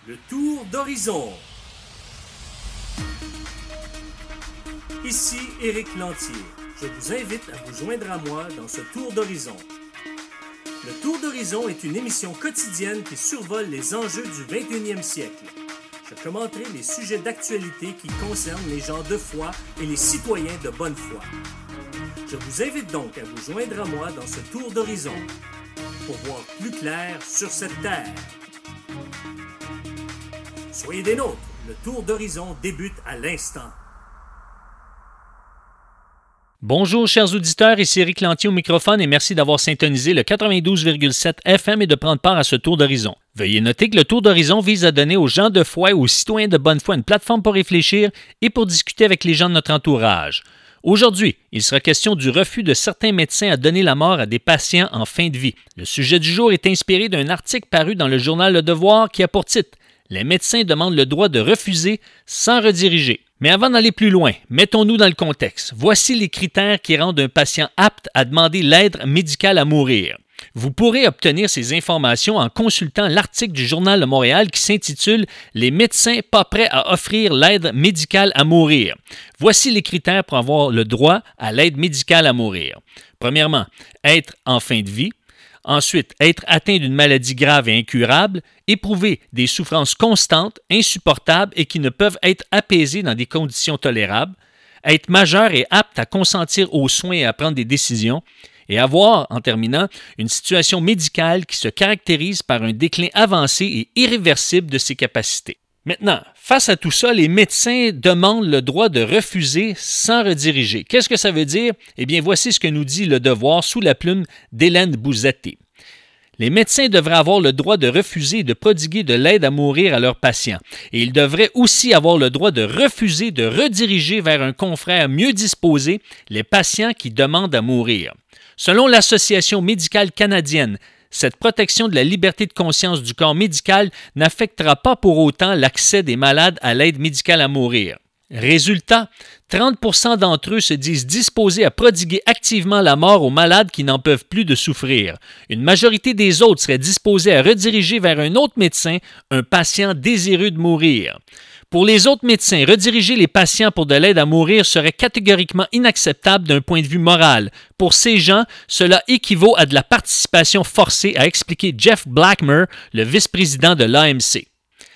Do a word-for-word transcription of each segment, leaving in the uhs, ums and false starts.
Le tour d'horizon. Ici Éric Lantier. Je vous invite à vous joindre à moi dans ce tour d'horizon. Le tour d'horizon est une émission quotidienne qui survole les enjeux du vingt et unième siècle. Je commenterai les sujets d'actualité qui concernent les gens de foi et les citoyens de bonne foi. Je vous invite donc à vous joindre à moi dans ce tour d'horizon pour voir plus clair sur cette terre. Soyez des nôtres, le tour d'horizon débute à l'instant. Bonjour chers auditeurs, ici Éric Lantier au microphone et merci d'avoir syntonisé le quatre-vingt-douze virgule sept F M et de prendre part à ce tour d'horizon. Veuillez noter que le tour d'horizon vise à donner aux gens de foi et aux citoyens de bonne foi une plateforme pour réfléchir et pour discuter avec les gens de notre entourage. Aujourd'hui, il sera question du refus de certains médecins à donner la mort à des patients en fin de vie. Le sujet du jour est inspiré d'un article paru dans le journal Le Devoir qui a pour titre « Les médecins demandent le droit de refuser sans rediriger ». Mais avant d'aller plus loin, mettons-nous dans le contexte. Voici les critères qui rendent un patient apte à demander l'aide médicale à mourir. Vous pourrez obtenir ces informations en consultant l'article du Journal de Montréal qui s'intitule « Les médecins pas prêts à offrir l'aide médicale à mourir ». Voici les critères pour avoir le droit à l'aide médicale à mourir. Premièrement, être en fin de vie. Ensuite, être atteint d'une maladie grave et incurable, éprouver des souffrances constantes, insupportables et qui ne peuvent être apaisées dans des conditions tolérables, être majeur et apte à consentir aux soins et à prendre des décisions, et avoir, en terminant, une situation médicale qui se caractérise par un déclin avancé et irréversible de ses capacités. Maintenant, face à tout ça, les médecins demandent le droit de refuser sans rediriger. Qu'est-ce que ça veut dire? Eh bien, voici ce que nous dit Le Devoir sous la plume d'Hélène Bouzetti. Les médecins devraient avoir le droit de refuser et de prodiguer de l'aide à mourir à leurs patients. Et ils devraient aussi avoir le droit de refuser de rediriger vers un confrère mieux disposé les patients qui demandent à mourir. Selon l'Association médicale canadienne, cette protection de la liberté de conscience du corps médical n'affectera pas pour autant l'accès des malades à l'aide médicale à mourir. Résultat, trente pour cent d'entre eux se disent disposés à prodiguer activement la mort aux malades qui n'en peuvent plus de souffrir. Une majorité des autres seraient disposés à rediriger vers un autre médecin un patient désireux de mourir. Pour les autres médecins, rediriger les patients pour de l'aide à mourir serait catégoriquement inacceptable d'un point de vue moral. Pour ces gens, cela équivaut à de la participation forcée, a expliqué Jeff Blackmer, le vice-président de l'A M C.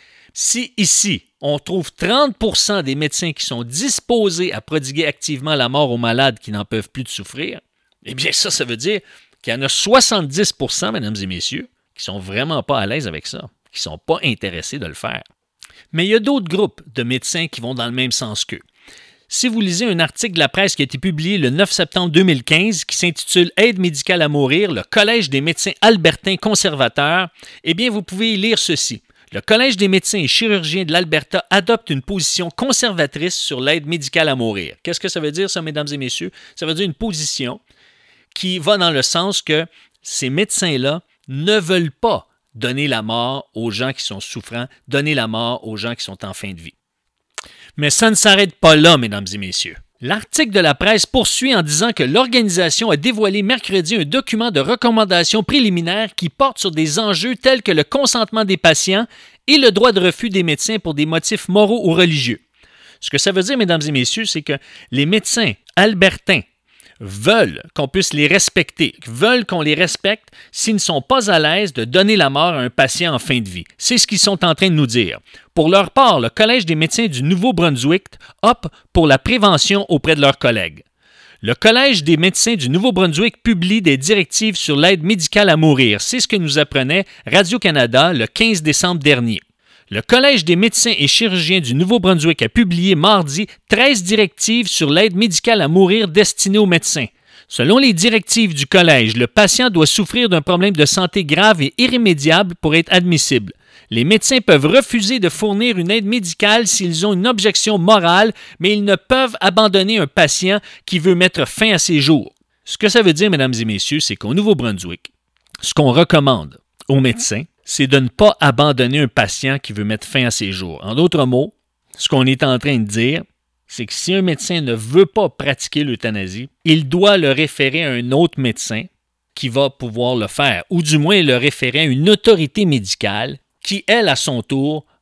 Si ici, on trouve trente pour cent des médecins qui sont disposés à prodiguer activement la mort aux malades qui n'en peuvent plus de souffrir, eh bien ça, ça veut dire qu'il y en a soixante-dix pour cent, mesdames et messieurs, qui ne sont vraiment pas à l'aise avec ça, qui ne sont pas intéressés de le faire. Mais il y a d'autres groupes de médecins qui vont dans le même sens qu'eux. Si vous lisez un article de la presse qui a été publié le neuf septembre deux mille quinze qui s'intitule « Aide médicale à mourir, le Collège des médecins albertains conservateurs », eh bien, vous pouvez y lire ceci. Le Collège des médecins et chirurgiens de l'Alberta adopte une position conservatrice sur l'aide médicale à mourir. Qu'est-ce que ça veut dire, ça, mesdames et messieurs? Ça veut dire une position qui va dans le sens que ces médecins-là ne veulent pas donner la mort aux gens qui sont souffrants, donner la mort aux gens qui sont en fin de vie. Mais ça ne s'arrête pas là, mesdames et messieurs. L'article de la presse poursuit en disant que l'organisation a dévoilé mercredi un document de recommandations préliminaires qui porte sur des enjeux tels que le consentement des patients et le droit de refus des médecins pour des motifs moraux ou religieux. Ce que ça veut dire, mesdames et messieurs, c'est que les médecins albertains veulent qu'on puisse les respecter, veulent qu'on les respecte s'ils ne sont pas à l'aise de donner la mort à un patient en fin de vie. C'est ce qu'ils sont en train de nous dire. Pour leur part, le Collège des médecins du Nouveau-Brunswick opte pour la prévention auprès de leurs collègues. Le Collège des médecins du Nouveau-Brunswick publie des directives sur l'aide médicale à mourir. C'est ce que nous apprenait Radio-Canada le quinze décembre dernier. Le Collège des médecins et chirurgiens du Nouveau-Brunswick a publié mardi treize directives sur l'aide médicale à mourir destinée aux médecins. Selon les directives du Collège, le patient doit souffrir d'un problème de santé grave et irrémédiable pour être admissible. Les médecins peuvent refuser de fournir une aide médicale s'ils ont une objection morale, mais ils ne peuvent abandonner un patient qui veut mettre fin à ses jours. Ce que ça veut dire, mesdames et messieurs, c'est qu'au Nouveau-Brunswick, ce qu'on recommande aux médecins, c'est de ne pas abandonner un patient qui veut mettre fin à ses jours. En d'autres mots, ce qu'on est en train de dire, c'est que si un médecin ne veut pas pratiquer l'euthanasie, il doit le référer à un autre médecin qui va pouvoir le faire, ou du moins le référer à une autorité médicale qui, elle, à son tour,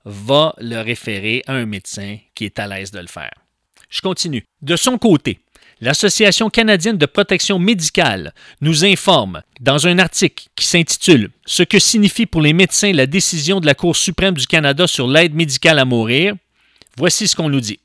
va le référer à un médecin qui est à l'aise de le faire. Je continue. De son côté, l'Association canadienne de protection médicale nous informe dans un article qui s'intitule « Ce que signifie pour les médecins la décision de la Cour suprême du Canada sur l'aide médicale à mourir ». Voici ce qu'on nous dit.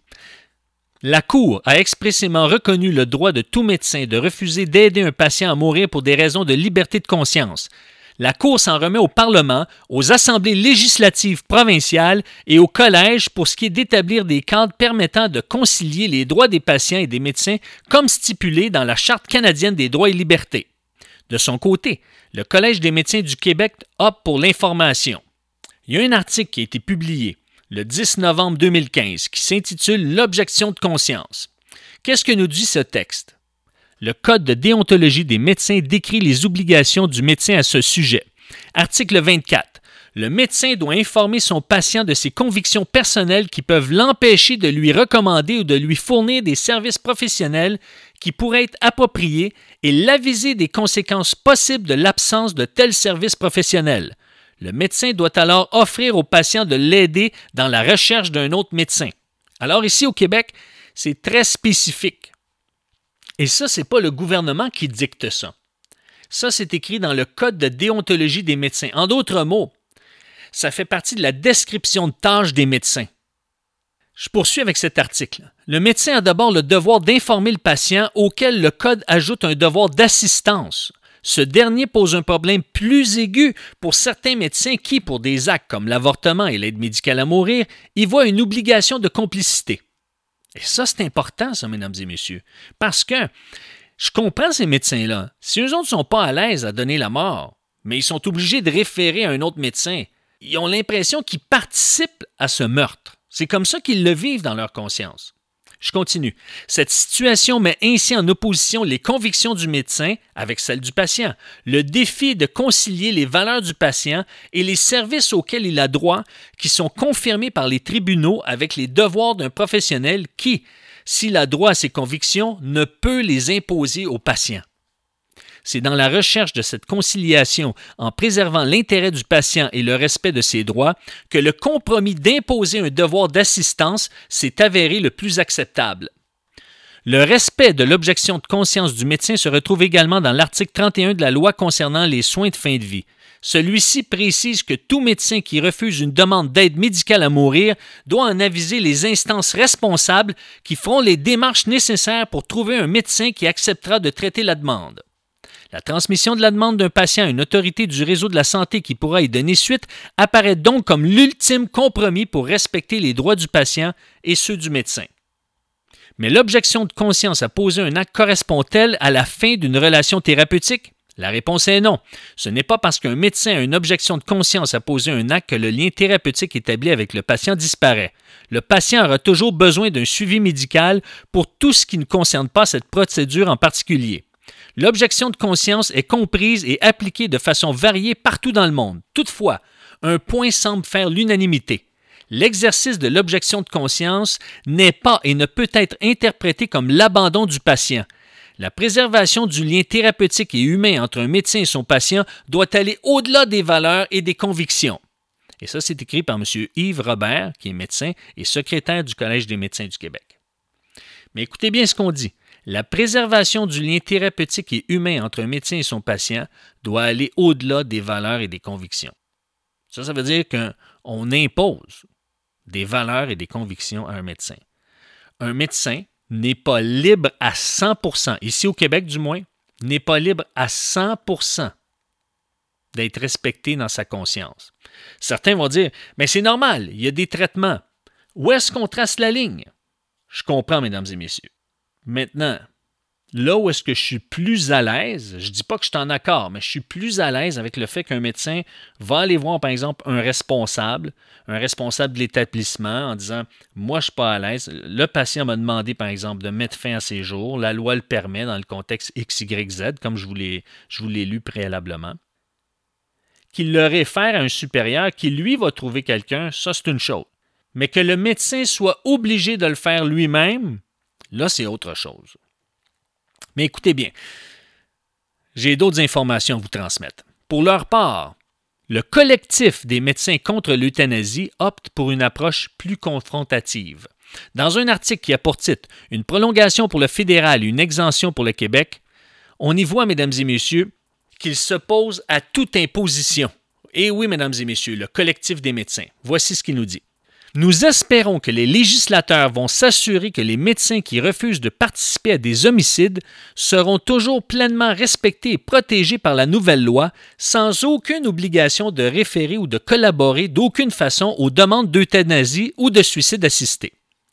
La Cour a expressément reconnu le droit de tout médecin de refuser d'aider un patient à mourir pour des raisons de liberté de conscience. La Cour s'en remet au Parlement, aux assemblées législatives provinciales et aux collèges pour ce qui est d'établir des cadres permettant de concilier les droits des patients et des médecins comme stipulé dans la Charte canadienne des droits et libertés. De son côté, le Collège des médecins du Québec opte pour l'information. Il y a un article qui a été publié le dix novembre deux mille quinze qui s'intitule « L'objection de conscience ». Qu'est-ce que nous dit ce texte? Le Code de déontologie des médecins décrit les obligations du médecin à ce sujet. Article vingt-quatre. Le médecin doit informer son patient de ses convictions personnelles qui peuvent l'empêcher de lui recommander ou de lui fournir des services professionnels qui pourraient être appropriés et l'aviser des conséquences possibles de l'absence de tels services professionnels. Le médecin doit alors offrir au patient de l'aider dans la recherche d'un autre médecin. Alors ici au Québec, c'est très spécifique. Et ça, ce n'est pas le gouvernement qui dicte ça. Ça, c'est écrit dans le Code de déontologie des médecins. En d'autres mots, ça fait partie de la description de tâches des médecins. Je poursuis avec cet article. Le médecin a d'abord le devoir d'informer le patient auquel le Code ajoute un devoir d'assistance. Ce dernier pose un problème plus aigu pour certains médecins qui, pour des actes comme l'avortement et l'aide médicale à mourir, y voient une obligation de complicité. Et ça, c'est important, ça, mesdames et messieurs, parce que je comprends ces médecins-là. Si eux autres ne sont pas à l'aise à donner la mort, mais ils sont obligés de référer à un autre médecin, ils ont l'impression qu'ils participent à ce meurtre. C'est comme ça qu'ils le vivent dans leur conscience. Je continue. Cette situation met ainsi en opposition les convictions du médecin avec celles du patient. Le défi est de concilier les valeurs du patient et les services auxquels il a droit qui sont confirmés par les tribunaux avec les devoirs d'un professionnel qui, s'il a droit à ses convictions, ne peut les imposer au patient. C'est dans la recherche de cette conciliation, en préservant l'intérêt du patient et le respect de ses droits, que le compromis d'imposer un devoir d'assistance s'est avéré le plus acceptable. Le respect de l'objection de conscience du médecin se retrouve également dans l'article trente et un de la loi concernant les soins de fin de vie. Celui-ci précise que tout médecin qui refuse une demande d'aide médicale à mourir doit en aviser les instances responsables qui feront les démarches nécessaires pour trouver un médecin qui acceptera de traiter la demande. La transmission de la demande d'un patient à une autorité du réseau de la santé qui pourra y donner suite apparaît donc comme l'ultime compromis pour respecter les droits du patient et ceux du médecin. Mais l'objection de conscience à poser un acte correspond-elle à la fin d'une relation thérapeutique? La réponse est non. Ce n'est pas parce qu'un médecin a une objection de conscience à poser un acte que le lien thérapeutique établi avec le patient disparaît. Le patient aura toujours besoin d'un suivi médical pour tout ce qui ne concerne pas cette procédure en particulier. L'objection de conscience est comprise et appliquée de façon variée partout dans le monde. Toutefois, un point semble faire l'unanimité. L'exercice de l'objection de conscience n'est pas et ne peut être interprété comme l'abandon du patient. La préservation du lien thérapeutique et humain entre un médecin et son patient doit aller au-delà des valeurs et des convictions. Et ça, c'est écrit par M. Yves Robert, qui est médecin et secrétaire du Collège des médecins du Québec. Mais écoutez bien ce qu'on dit. La préservation du lien thérapeutique et humain entre un médecin et son patient doit aller au-delà des valeurs et des convictions. Ça, ça veut dire qu'on impose des valeurs et des convictions à un médecin. Un médecin n'est pas libre à cent pour cent, ici au Québec du moins, n'est pas libre à cent pour cent d'être respecté dans sa conscience. Certains vont dire, mais c'est normal, il y a des traitements. Où est-ce qu'on trace la ligne? Je comprends, mesdames et messieurs. Maintenant, là où est-ce que je suis plus à l'aise, je ne dis pas que je suis en accord, mais je suis plus à l'aise avec le fait qu'un médecin va aller voir, par exemple, un responsable, un responsable de l'établissement en disant « Moi, je ne suis pas à l'aise. Le patient m'a demandé, par exemple, de mettre fin à ses jours. La loi le permet dans le contexte X Y Z, comme je vous l'ai, je vous l'ai lu préalablement. » Qu'il le réfère à un supérieur qui, lui, va trouver quelqu'un, ça, c'est une chose. Mais que le médecin soit obligé de le faire lui-même, là, c'est autre chose. Mais écoutez bien, j'ai d'autres informations à vous transmettre. Pour leur part, Le collectif des médecins contre l'euthanasie opte pour une approche plus confrontative. Dans un article qui a pour titre « Une prolongation pour le fédéral et une exemption pour le Québec », on y voit, mesdames et messieurs, qu'il s'oppose à toute imposition. Et oui, mesdames et messieurs, le collectif des médecins. Voici ce qu'il nous dit. Nous espérons que les législateurs vont s'assurer que les médecins qui refusent de participer à des homicides seront toujours pleinement respectés et protégés par la nouvelle loi, sans aucune obligation de référer ou de collaborer d'aucune façon aux demandes d'euthanasie ou de suicide assisté.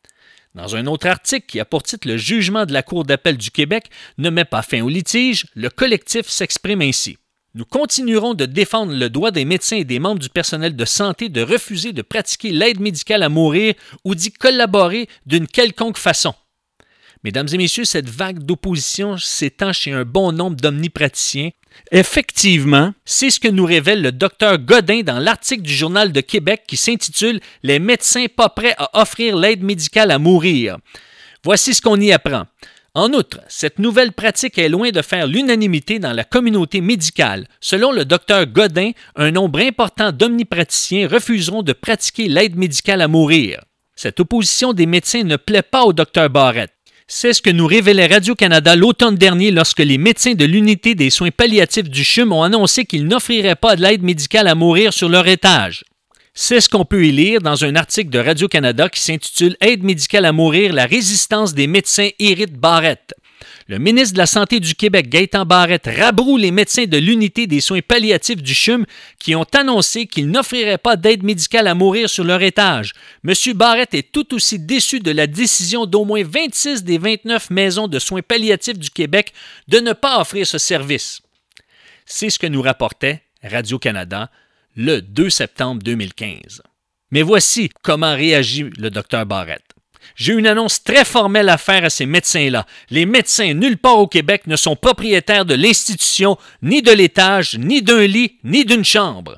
Dans un autre article qui a pour titre « Le jugement de la Cour d'appel du Québec ne met pas fin au litige », le collectif s'exprime ainsi. Nous continuerons de défendre le droit des médecins et des membres du personnel de santé de refuser de pratiquer l'aide médicale à mourir ou d'y collaborer d'une quelconque façon. Mesdames et messieurs, cette vague d'opposition s'étend chez un bon nombre d'omnipraticiens. Effectivement, c'est ce que nous révèle le docteur Godin dans l'article du Journal de Québec qui s'intitule « Les médecins pas prêts à offrir l'aide médicale à mourir ». Voici ce qu'on y apprend. En outre, cette nouvelle pratique est loin de faire l'unanimité dans la communauté médicale. Selon le docteur Godin, un nombre important d'omnipraticiens refuseront de pratiquer l'aide médicale à mourir. Cette opposition des médecins ne plaît pas au docteur Barrette. C'est ce que nous révélait Radio-Canada l'automne dernier lorsque les médecins de l'unité des soins palliatifs du C H U M ont annoncé qu'ils n'offriraient pas de l'aide médicale à mourir sur leur étage. C'est ce qu'on peut y lire dans un article de Radio-Canada qui s'intitule « Aide médicale à mourir, la résistance des médecins hérite Barrette ». Le ministre de la Santé du Québec, Gaétan Barrette, rabroue les médecins de l'unité des soins palliatifs du C H U M qui ont annoncé qu'ils n'offriraient pas d'aide médicale à mourir sur leur étage. M. Barrette est tout aussi déçu de la décision d'au moins vingt-six des vingt-neuf maisons de soins palliatifs du Québec de ne pas offrir ce service. C'est ce que nous rapportait Radio-Canada le deux septembre deux mille quinze. Mais voici comment réagit le docteur Barrette. J'ai une annonce très formelle à faire à ces médecins-là. Les médecins nulle part au Québec ne sont propriétaires de l'institution, ni de l'étage, ni d'un lit, ni d'une chambre.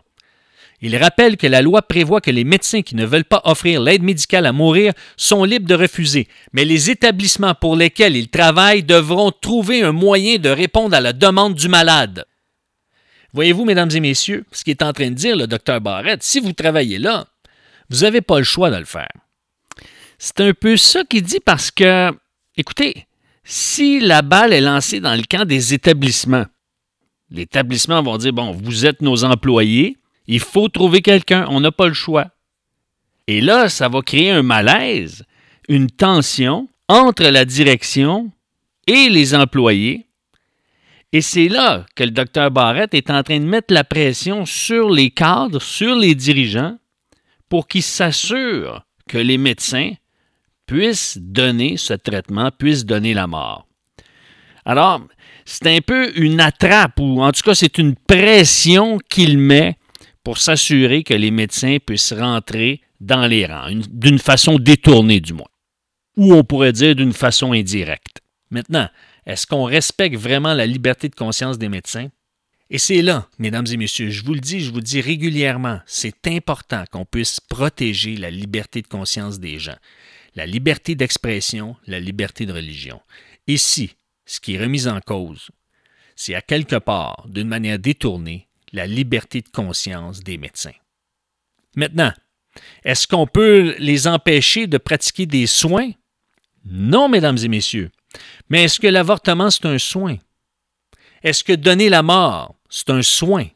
Il rappelle que la loi prévoit que les médecins qui ne veulent pas offrir l'aide médicale à mourir sont libres de refuser, mais les établissements pour lesquels ils travaillent devront trouver un moyen de répondre à la demande du malade. Voyez-vous, mesdames et messieurs, ce qu'il est en train de dire le docteur Barrette, si vous travaillez là, vous n'avez pas le choix de le faire. C'est un peu ça qu'il dit parce que, écoutez, si la balle est lancée dans le camp des établissements, les établissements vont dire, bon, vous êtes nos employés, il faut trouver quelqu'un, on n'a pas le choix. Et là, ça va créer un malaise, une tension entre la direction et les employés. Et c'est là que le docteur Barrette est en train de mettre la pression sur les cadres, sur les dirigeants, pour qu'ils s'assurent que les médecins puissent donner ce traitement, puissent donner la mort. Alors, c'est un peu une attrape, ou en tout cas, c'est une pression qu'il met pour s'assurer que les médecins puissent rentrer dans les rangs, une, d'une façon détournée du moins, ou on pourrait dire d'une façon indirecte. Maintenant, est-ce qu'on respecte vraiment la liberté de conscience des médecins? Et c'est là, mesdames et messieurs, je vous le dis, je vous le dis régulièrement, c'est important qu'on puisse protéger la liberté de conscience des gens, la liberté d'expression, la liberté de religion. Ici, ce qui est remis en cause, c'est à quelque part, d'une manière détournée, la liberté de conscience des médecins. Maintenant, est-ce qu'on peut les empêcher de pratiquer des soins? Non, mesdames et messieurs. Mais est-ce que l'avortement, c'est un soin? Est-ce que donner la mort, c'est un soin?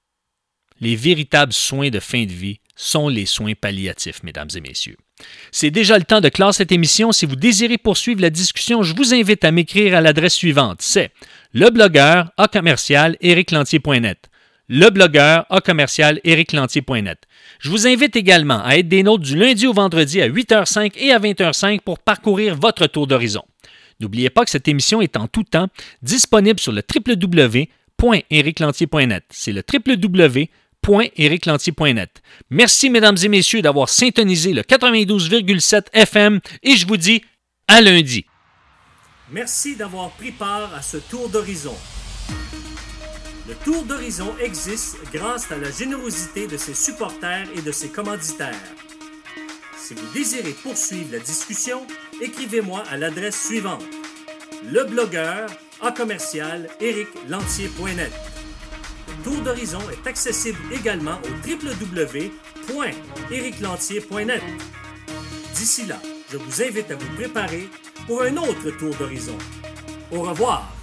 Les véritables soins de fin de vie sont les soins palliatifs, mesdames et messieurs. C'est déjà le temps de clore cette émission. Si vous désirez poursuivre la discussion, je vous invite à m'écrire à l'adresse suivante. C'est leblogueur à commercial éric lantier point net. leblogueur à commercial éric lantier point net. Je vous invite également à être des nôtres du lundi au vendredi à huit heures cinq et à vingt heures cinq pour parcourir votre tour d'horizon. N'oubliez pas que cette émission est en tout temps disponible sur le w w w point éric lantier point net. C'est le w w w point éric lantier point net. Merci, mesdames et messieurs, d'avoir syntonisé le quatre-vingt-douze virgule sept F M et je vous dis à lundi. Merci d'avoir pris part à ce tour d'horizon. Le tour d'horizon existe grâce à la générosité de ses supporters et de ses commanditaires. Si vous désirez poursuivre la discussion, écrivez-moi à l'adresse suivante. leblogueur à commercial éric lantier point net. Le Tour d'Horizon est accessible également au w w w point éric lantier point net. D'ici là, je vous invite à vous préparer pour un autre Tour d'Horizon. Au revoir!